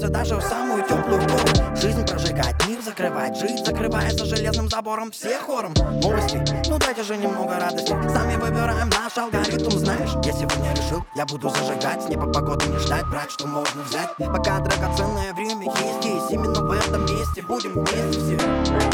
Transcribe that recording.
Погрузимся даже в самую теплую пору. Жизнь прожигать, мир закрывать, жить закрывая за железным забором. Все хором новости, ну дайте же немного радости. Сами выбираем наш алгоритм, знаешь. Я сегодня решил, я буду зажигать. Не по погоде не ждать, брать, что можно взять. Пока драгоценное время есть, именно в этом месте будем вместе все.